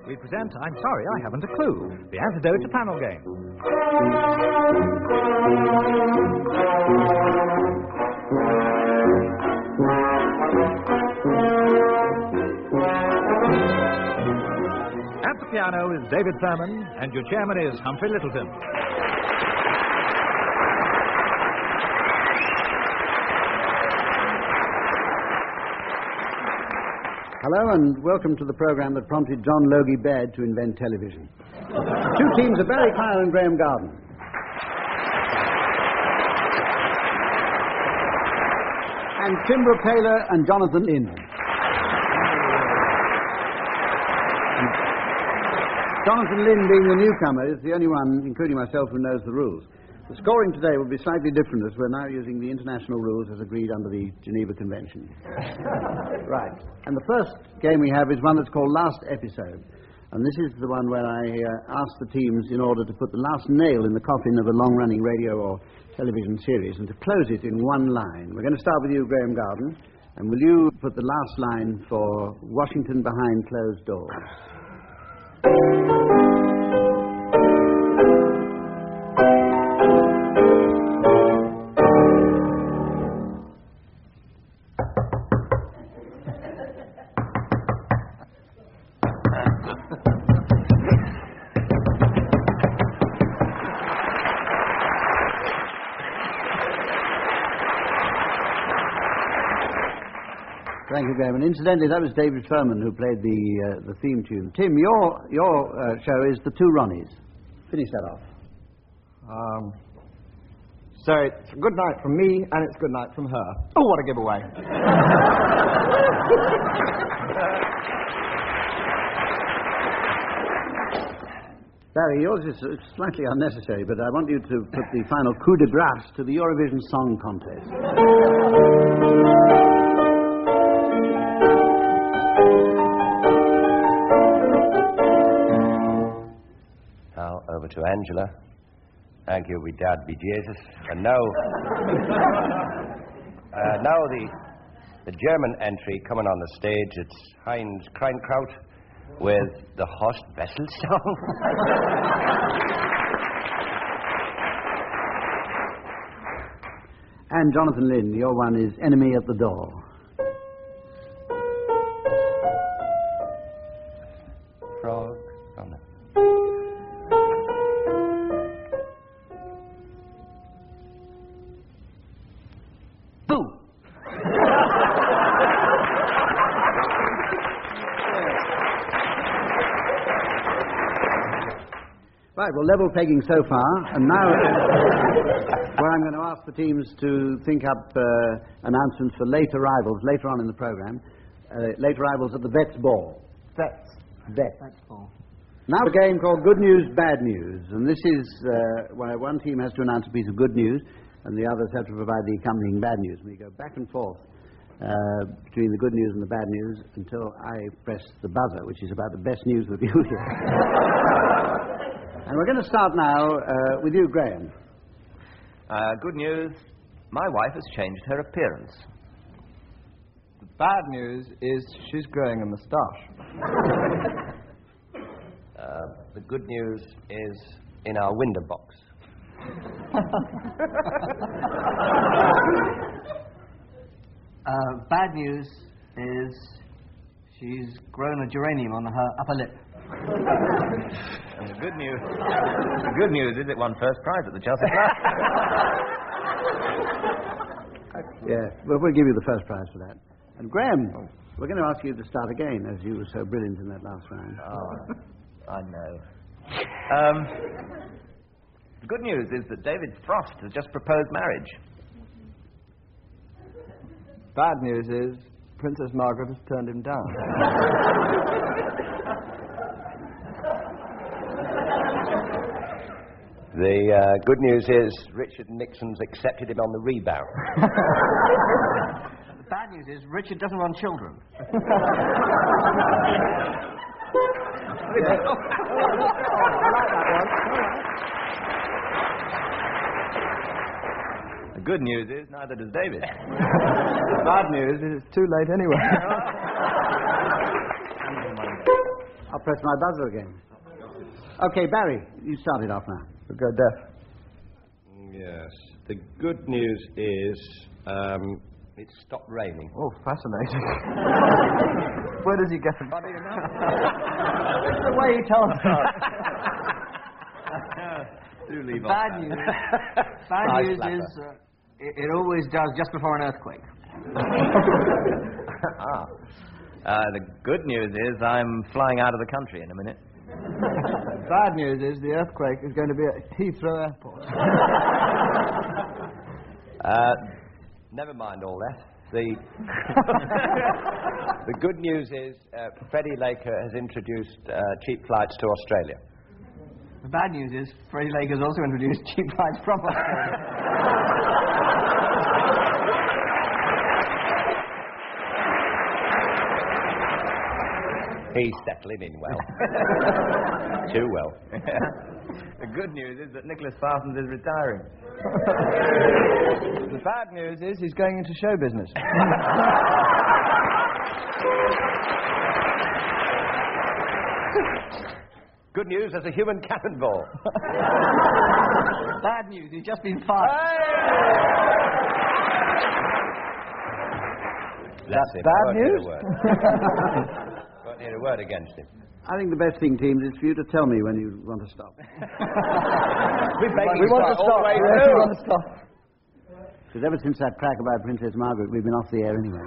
we present I'm Sorry I Haven't a Clue, the antidote to panel games. At the piano is David Thurman, and your chairman is Humphrey Littleton. Hello and welcome to the programme that prompted John Logie Baird to invent television. Two teams are Barry Kyle and Graham Garden. And Kimbra Taylor and Jonathan Lynn. Jonathan Lynn, being the newcomer, is the only one, including myself, who knows the rules. The scoring today will be slightly different as we're now using the international rules as agreed under the Geneva Convention. Right. And the first game we have is one that's called Last Episode. And this is the one where I ask the teams in order to put the last nail in the coffin of a long-running radio or television series and to close it in one line. We're going to start with you, Graham Garden. And will you put the last line for Washington Behind Closed Doors? Thank you, Graham. And incidentally, that was David Furman who played the theme tune. Tim, your show is The Two Ronnies. Finish that off. So it's good night from me, and it's good night from her. Oh, what a giveaway. Barry, yours is slightly unnecessary, but I want you to put the final coup de grace to the Eurovision Song Contest. Now, over to Angela. Thank you, we dad be Jesus. And now... now the German entry coming on the stage, it's Heinz Kleinkraut with the Horst Wessel song. And Jonathan Lynn, your one is Enemy at the Door. Frog on the... Boo! Right, well, level pegging so far, and now where I'm going to ask the teams to think up announcements for late arrivals later on in the programme. Late arrivals at the Vets Ball. Vets Ball. Now a game called Good News, Bad News, and this is where one team has to announce a piece of good news and the others have to provide the accompanying bad news. We go back and forth between the good news and the bad news until I press the buzzer, which is about the best news that you hear. And we're going to start now with you, Graham. Good news, my wife has changed her appearance. The bad news is she's growing a moustache. The good news is in our window box. Bad news is she's grown a geranium on her upper lip. And the good news is it won first prize at the Chelsea Club. Yeah, well, we'll give you the first prize for that. And Graham, we're going to ask you to start again, as you were so brilliant in that last round. Oh, I know. The good news is that David Frost has just proposed marriage. Bad news is Princess Margaret has turned him down. The good news is Richard Nixon's accepted him on the rebound. The bad news is Richard doesn't want children. The good news is neither does David. The bad news is it's too late anyway. I'll press my buzzer again. Okay, Barry, you start it off now. We'll go deaf. Yes. The good news is it stopped raining. Oh, fascinating. Where does he get the money enough? It's the way he tells us. Do leave off Bad that. news. Bad news is it always does just before an earthquake. The good news is I'm flying out of the country in a minute. Bad news is the earthquake is going to be at Heathrow Airport. Never mind all that. The good news is Freddie Laker has introduced cheap flights to Australia. The bad news is Freddie Lake has also introduced cheap flights from Australia. He's settling in well. Too well. The good news is that Nicholas Parsons is retiring. The bad news is he's going into show business. Good news, there's a human cannonball. Bad news, he's just been fired. That's it. Bad news? Won't hear a word against him. I think the best thing, teams, is for you to tell me when you want to stop. We want to stop. We want to stop. Because ever since that crack about Princess Margaret, we've been off the air anyway.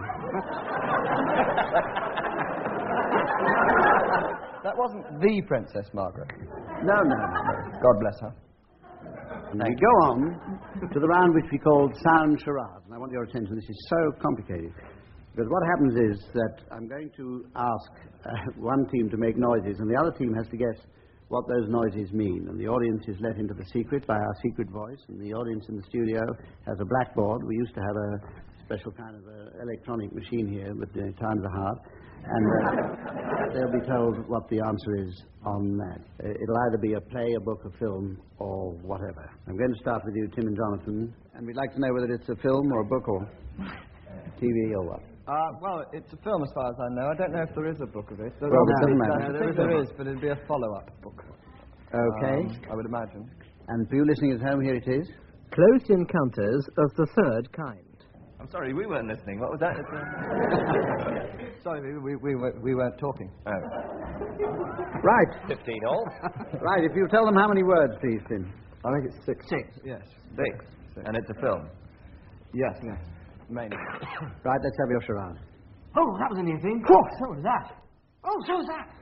That wasn't the Princess Margaret. No. God bless her. And we go on to the round which we called Sound Charades. And I want your attention. This is so complicated. Because what happens is that I'm going to ask one team to make noises, and the other team has to guess what those noises mean. And the audience is let into the secret by our secret voice, and the audience in the studio has a blackboard. We used to have a special kind of electronic machine here, but the times are hard. And they'll be told what the answer is on that. It'll either be a play, a book, a film, or whatever. I'm going to start with you, Tim and Jonathan, and we'd like to know whether it's a film or a book or TV or what. Well, it's a film as far as I know. I don't know if there is a book of it. Well, it doesn't matter. I think there is, but it'll be a follow-up book. Okay. I would imagine. And for you listening at home, here it is. Close Encounters of the Third Kind. I'm sorry, we weren't listening. What was that? Sorry, we weren't talking. Oh. Right. 15 all. Right, if you tell them how many words, please, Tim. I think it's six. Yes. Six. And it's a film. Yes. Mainly. Right, let's have your charade. Oh, that was a new thing. Oh, so was that. Oh, so was that.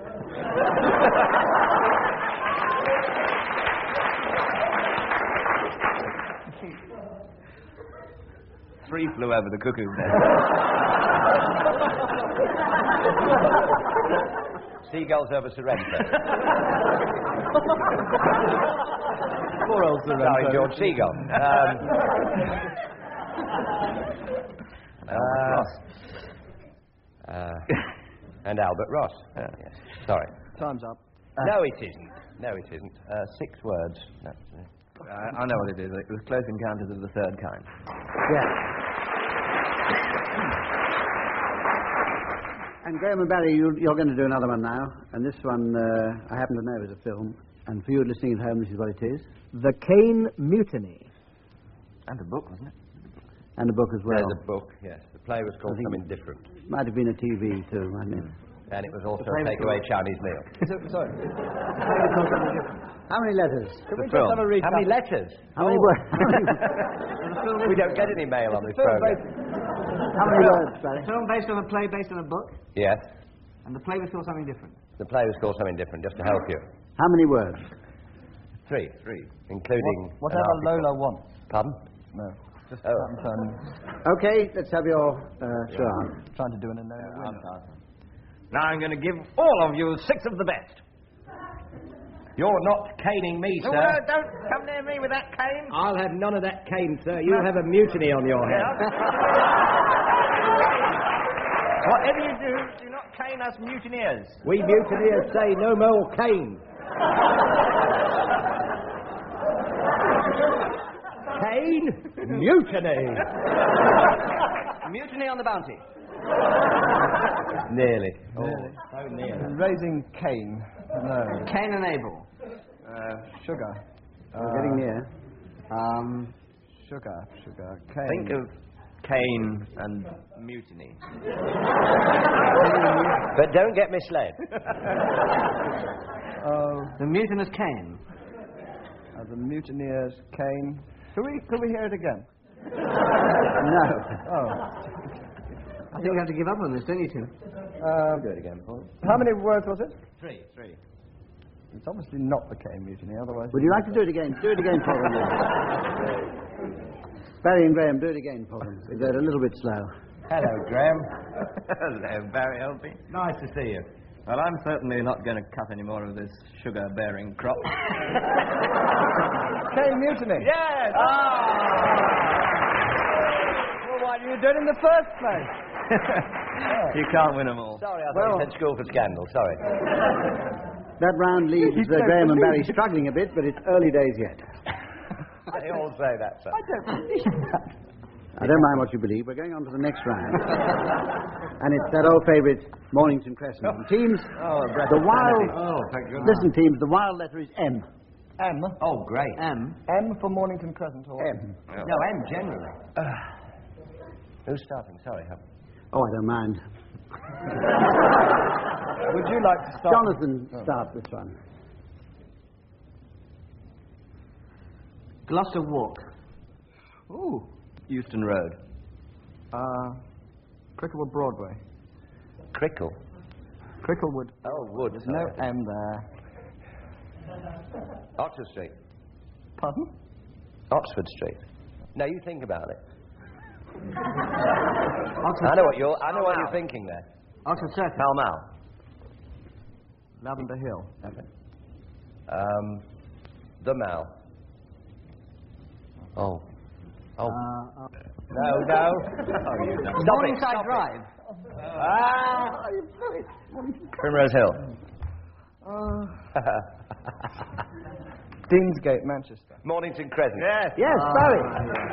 Three flew over the cuckoo's nest. Seagulls over Sorrento. Poor old Sorrento. Sorry, George Seagull. And Albert Ross. Yes. Sorry. Time's up. No, it isn't. 6 words. I know what it is. It was Close Encounters of the Third Kind. Yeah. And Graham and Barry, you're going to do another one now. And this one, I happen to know is a film. And for you listening at home, this is what it is. The Caine Mutiny. And a book, wasn't it? And a book as well. There's a book, yes. The play was called Something Different. Might have been a TV too, mightn't it? And it was also a takeaway Chinese meal. Sorry. How many letters? Can we just have a recap? How many letters? How many words? We don't get any mail on this program. How many words, Barry? Film based on a play based on a book, Yes. and the play was called something different. The play was called Something Different, just to help you. How many words? 3, including Whatever an article. Lola wants. Pardon? No. Just Oh. Okay, let's have your charade. Trying to do an unknown winner. Now I'm going to give all of you 6 of the best. You're not caning me, No, sir. don't come near me with that cane. I'll have none of that cane, sir. You have a mutiny on your hands. Whatever you do not cane us mutineers. We mutineers say no more cane. Cane? Mutiny. Mutiny on the Bounty. Nearly. Nearly. Oh, so near. Raising Cain. No. Cain and Abel. Sugar. We're getting near. Sugar. Cain. Think of Cain and mutiny. But don't get misled. The mutinous Cain. The mutineers, Cain. Could we hear it again? No. Oh. I think you have to give up on this, don't you, Tim? Do it again, Paul. How many words was it? Three. It's obviously not the Cain mutiny, otherwise... Would you like to do it again? Do it again, Paul. Barry and Graham, do it again, Paul. They're a little bit slow. Hello, Graham. Hello, Barry Elby. Nice to see you. Well, I'm certainly not going to cut any more of this sugar-bearing crop. Cain mutiny? Yes! Well, why did you do it in the first place? You can't win them all. Sorry, I thought you said school for scandal. Sorry. That round leaves Graham and Barry struggling a bit, but it's early days yet. They all say that, sir. I don't believe that. I don't mind what you believe. We're going on to the next round. And it's that old favourite, Mornington Crescent. And teams, the wild... Oh, thank goodness. Listen, teams, the wild letter is M. M. Oh, great. M. M for Mornington Crescent. Or... M. No, M generally. Who's starting? Sorry. Oh, I don't mind. Would you like to start? Jonathan, start this one. Gloucester Walk. Ooh. Euston Road. Cricklewood Broadway. Crickle. Cricklewood. Oh, wood. There's no M there. Oxford Street. Pardon? Oxford Street. Now you think about it. Oxford I know what you're thinking there. Oxford Circus. Pall Mall. Lavender Hill. The Mall. Oh. No. Morningside Drive. Primrose Hill. Deansgate, Manchester. Mornington Crescent. Yes. Yes, Barry.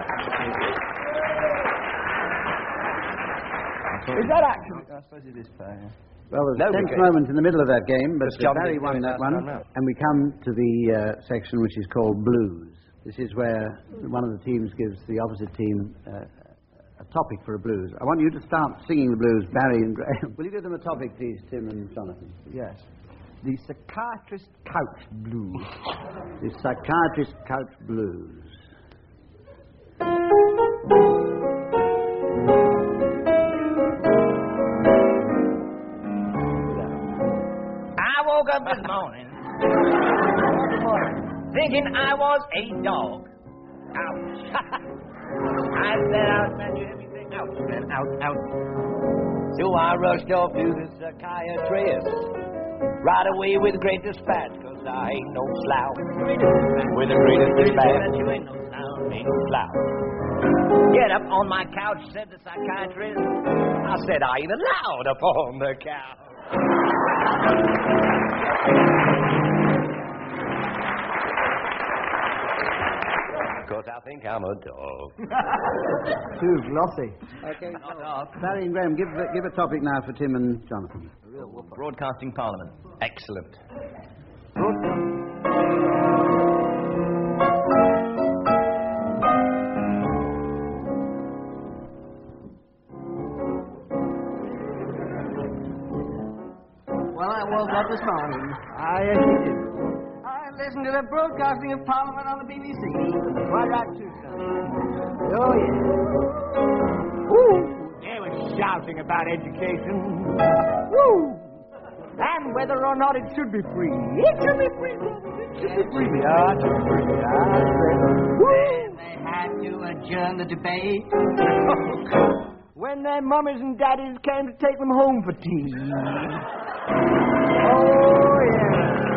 Is that actually... I suppose it is fair, yeah. Well, there's No, a tense because- moment in the middle of that game, but Because John Barry didn't do won it that last one. time round. And we come to the section which is called Blues. This is where one of the teams gives the opposite team a topic for a blues. I want you to start singing the blues, Barry and Graham. Will you give them a topic, please, Tim and Jonathan? Yes. The Psychiatrist Couch Blues. The Psychiatrist Couch Blues. I woke up this morning thinking I was a dog. Ouch. I said, ouch, man, you hear me say ouch, man, ouch. So I rushed off to the psychiatrist right away with great dispatch, 'cause I ain't no slouch. With the greatest dispatch, you ain't no slouch, ain't no slouch. Get up on my couch, said the psychiatrist. I said, I ain't allowed upon the couch. Because I think I'm a dog. Too glossy. Okay, Barry and Graham, give a topic now for Tim and Jonathan. Broadcasting Parliament. Excellent. Well, I woke up this morning. I listened to the broadcasting of Parliament on the BBC. Right out too, sir. Oh, yeah. They were shouting about education. Woo! And whether or not it should be free. It should be free. It should be free. They had to adjourn the debate. When their mummies and daddies came to take them home for tea. Oh, yeah.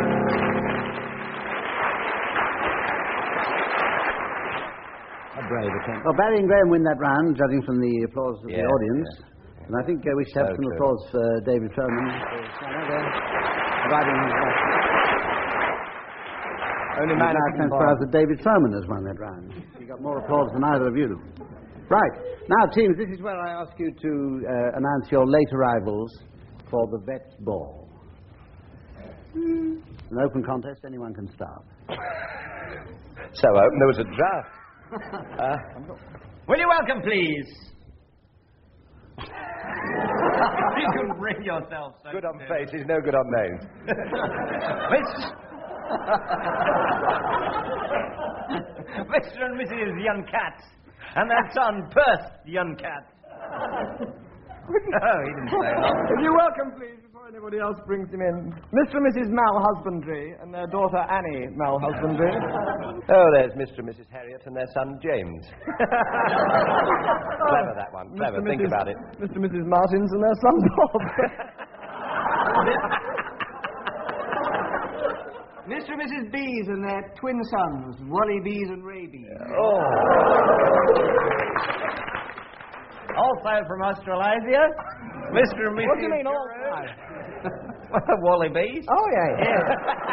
A brave attempt. Well, Barry and Graham win that round, judging from the applause of the audience. Yeah. And I think we should have So some true. applause for David Furman. Providing his Only It man now who can transpires buy. that David Furman has won that round. He got more applause than either of you. Right. Now, teams, this is where I ask you to announce your late arrivals for the vet's ball. An open contest, anyone can start. So open, there was a draft. Will you welcome, please? You can bring yourself. So Good on faces, no good on names. Mr. and Mrs. Young Cat, and their son, Perth Young Cat. Oh, he didn't say that. If you welcome, please, before anybody else brings him in, Mr. and Mrs. Malhusbandry and their daughter Annie Malhusbandry. Oh, there's Mr. and Mrs. Harriet and their son, James. Clever, that one. Clever, Mr. think Mrs. about it. Mr. and Mrs. Martins and their son Bob. Mr. and Mrs. Bees and their twin sons, Wally Bees and Ray Bees. Also from Australasia, Mr. and Mrs. What do you mean, all Wally Bees. Oh, yeah.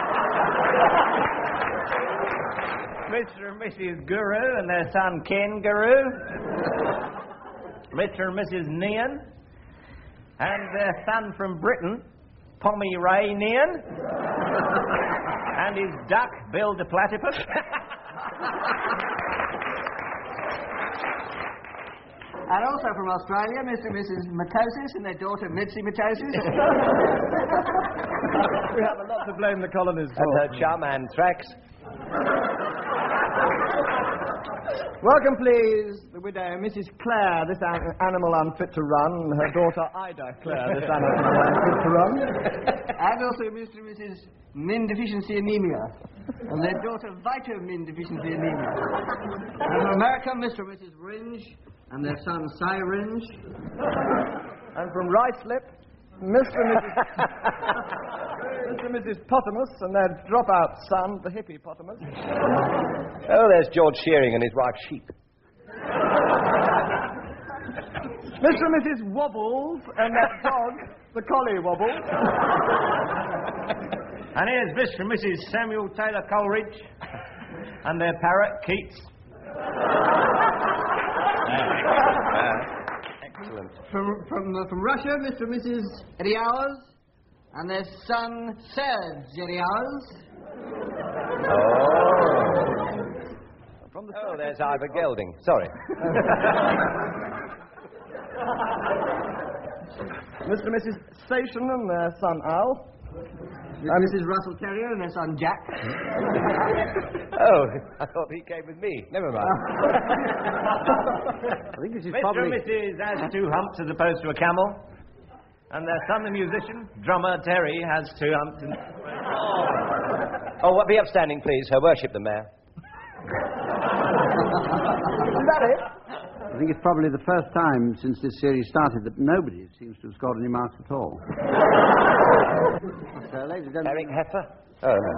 Mr. and Mrs. Guru and their son Ken Guru. Mr. and Mrs. Nean. And their son from Britain, Pommy Ray Nean. And his duck, Bill the Platypus. And also from Australia, Mr. and Mrs. Matosis and their daughter Mitzi Matosis. We have a lot to blame the colonies for. And her chum, Anthrax. Welcome, please, the widow, Mrs. Clare, this animal unfit to run, and her daughter Ida Clare, this animal unfit to run. And also Mr. and Mrs. Min Deficiency Anemia and their daughter Vitamin Deficiency Anemia. And from America, Mr. and Mrs. Ringe and their son Cy Ringe. And from Ruislip, Mr. and Mrs. Potamus and their dropout son, the Hippie-potamus. Oh, there's George Shearing and his wife, Sheep. Mr. and Mrs. Wobbles and that dog, the Collie Wobbles. And here's Mr. and Mrs. Samuel Taylor Coleridge and their parrot, Keats. Excellent. From Russia, Mr. and Mrs. Eddie Hours and their son Serge Eddie Hours. Oh, there's Ivor Gelding. Sorry. Mr. and Mrs. Station and their son Al. And Mrs. Russell Terrier and their son Jack. Oh, I thought he came with me. Never mind. I think this is Mr. probably... and Mrs. has 2 humps as opposed to a camel. And their son, the musician, drummer Terry, has 2 humps. Oh, be upstanding, please. Her worship, the mayor. Is that it? I think it's probably the first time since this series started that nobody seems to have scored any marks at all. So, ladies and gentlemen... Eric Heffer? Oh, no.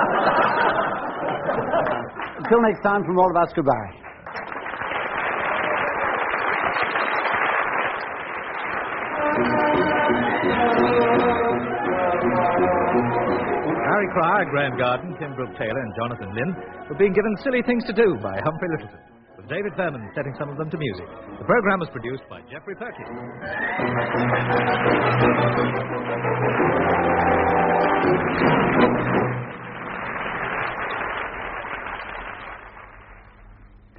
Until next time, from all of us, goodbye. Harry Cryer, Graham Garden, Tim Brooke Taylor and Jonathan Lynn were being given Silly Things to Do by Humphrey Lyttelton, with David Fairman setting some of them to music. The programme was produced by Geoffrey Perkins.